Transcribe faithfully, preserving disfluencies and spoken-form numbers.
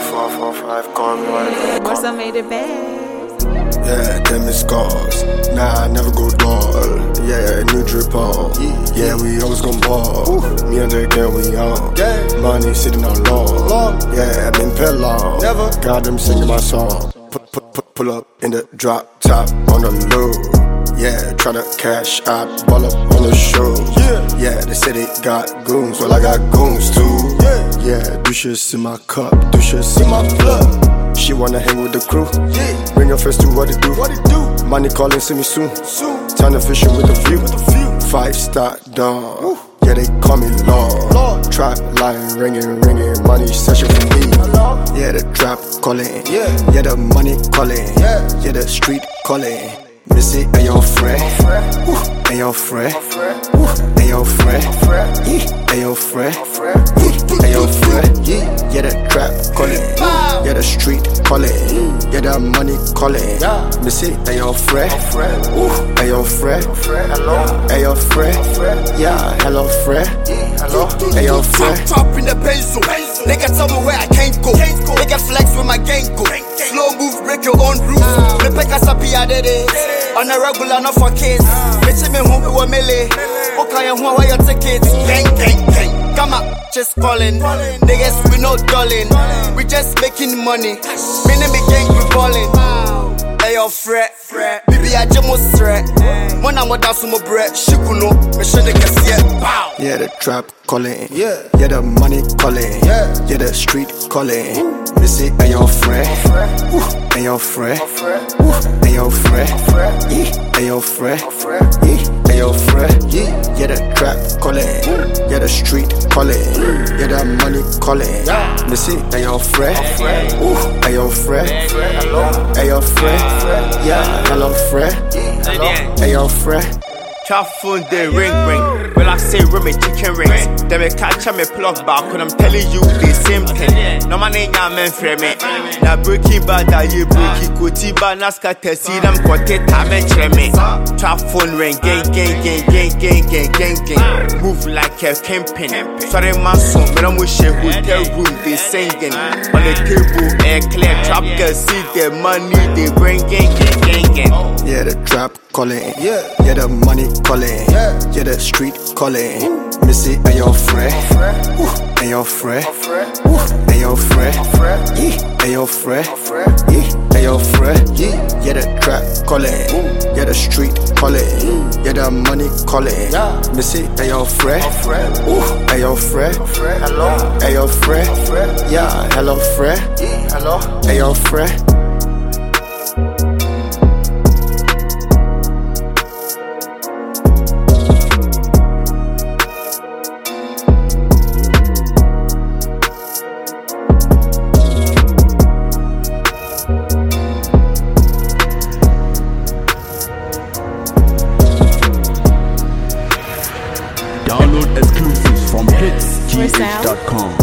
four four five, call me one. What's up made it bad? Yeah, them is scars. Nah, I never go dull. Yeah, new drip on. Yeah, we always gon' ball. Me and the girl, we on. Money sitting on law. Yeah, I've been pet long. Never got them singing my song. Put, put, put, pull up in the drop top on the low. Yeah, tryna cash out, ball up on the show. Yeah, yeah, they say they got goons, well I got goons too. Yeah, yeah, do shit in my cup, do shit in my blood. She wanna hang with the crew. Yeah, bring your friends to what it do. What it do? Money calling, see me soon. Soon. Time to fishing with a view. With a view. Five star dawn. Woo. Yeah, they call me Lord. Lord. Trap line ringing, ringing. Money session for me. Hello? Yeah, the trap calling. Yeah, yeah, the money calling. Yeah, yeah, the street calling. Missy, and your friend, and your friend, and your friend, and your friend, and your friend. Yeah, the trap calling, yeah, the street calling, yeah, the money calling. Missy, and your friend, and your friend, and your friend. Yeah, hello friend, and your friend. Top in the pencil, nigga tell me where I can't go. Nigga flex with my gang go. Slow move, break your own rules. Me pick us up here, did it. On a regular, not for kids. Bitch, me home with a melee. Okay, and who are your tickets? Gang, gang, gang. Come up, just calling. Niggas, we no dulling. We just making money. Me name me gang, we balling. Hey, yo, fret. Baby, I just must threat. When I'm with us, my bread. Shikuno, me should the cassette. Bow. Yeah, the trap calling. Yeah, yeah, the money calling. Yeah, yeah, the street calling. Missy, and your friend, and your friend, and your friend, and your friend, and your friend. Yeah, the trap calling. Yeah, the street calling. Yeah, the money calling. Missy, and your friend, and your friend, and your friend. Yeah, hello friend, and your friend. Trap phone, they ring ring. Well, I say ring me chicken rings. Then me catch me plug back when I'm telling you the same thing. No man ain't got men for me. Now breaking bad, that you breaking Kotiba, Naska, Tessie, them Kote, Tame, me. Trap phone ring, gang, gang, gang, gang, gang, gang, gang, gang. Move like a camping. Sorry, my son, but I'm wishing hotel room, they singing. On the table, air clear, trap girl, see the money, they bring gang, gang, gang, gang. Yeah, the trap calling. Yeah, yeah, the money calling. Yeah, yeah, the street calling. Missy, and your friend, and your friend, and your friend, and your friend, and your friend. Yeah, the trap calling. Yeah, the street calling. Yeah, the money calling. Missy, and your friend, and your friend, and your friend. Yeah, hello friend, and your friend. Download exclusives from hits g h dot com.